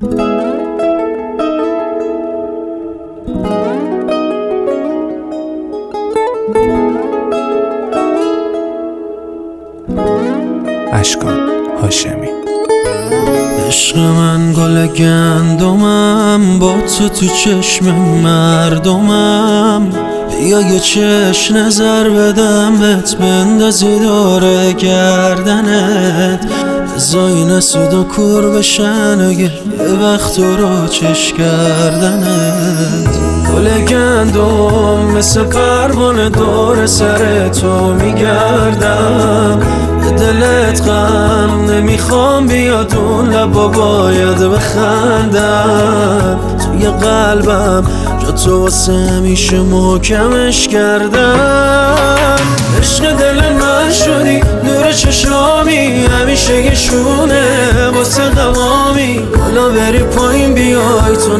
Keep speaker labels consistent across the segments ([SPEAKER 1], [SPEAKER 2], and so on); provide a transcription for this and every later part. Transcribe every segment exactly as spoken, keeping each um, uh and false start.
[SPEAKER 1] اشکان هاشمی.
[SPEAKER 2] عشق من گل گندمم، با تو تو چشم مردمم. بیا یه چشم نظر بدم بهت، بندازی دور گردنت. بزای نسود و کور بشن اگه یه وقت رو چش کردنت. گل گندم مثل پروانه دور سر تو میگردم. دلت غم نمیخوام بیاد اون لبا باید بخندم. توی قلبم جا تو واسه میشه محکمش کردم. عشق دل من شدی نور چشامی، همیشه یه شونه واسه غوامی. حالا بری پایین بیای تو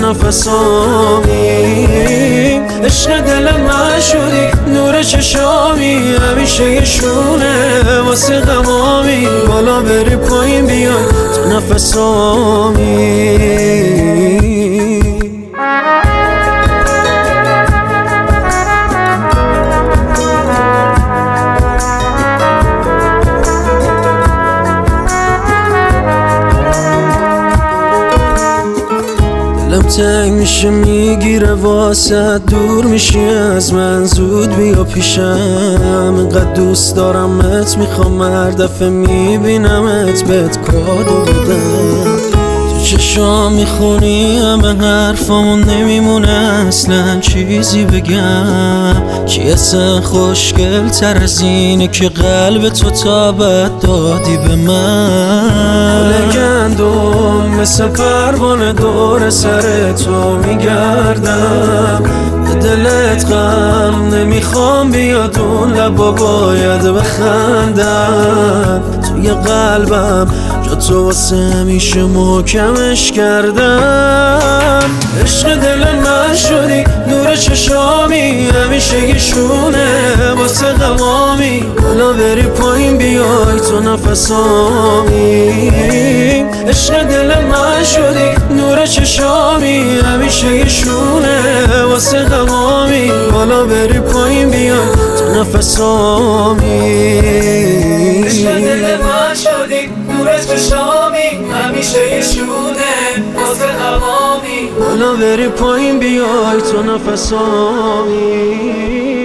[SPEAKER 2] نفسامی. عشق دل من شدی نور چشامی، همیشه یه شونه واسه غوامی. بالا بری پایین بیای تو نفسامی. دلم تنگ میشه میگیره واسه، دور میشی از من زود بیا پیشم. اینقدر دوست دارمت میخوام هر دفعه میبینمت بهت کادو بدم. تو چشام میخونی همه حرفامون، نمیمونه اصلا چیزی بگم. چی اصلا خوشگل تر از اینه که قلب تو تابت دادی به من. گندم مثل پروانه دور سر تو میگردم. دلت غم نمیخوام بیاد اون لبا باید بخندم. توی قلبم جا تو واسه میشه محکمش کردم. عشق دل من شدی نور چشامی، همیشه یه شونه واسه غوامی. حالا بری پایین بیای تو نفسامی. عشق دل من شدی نور چشامی، همیشه یه شونه واسه غوامی. حالا بری پایین بیای تو نفسامی.
[SPEAKER 3] عشق دل من شدی نور چشامی، همیشه یه شونه واسه غوامی.
[SPEAKER 2] حالا بری پایین بیای تو نفسامی.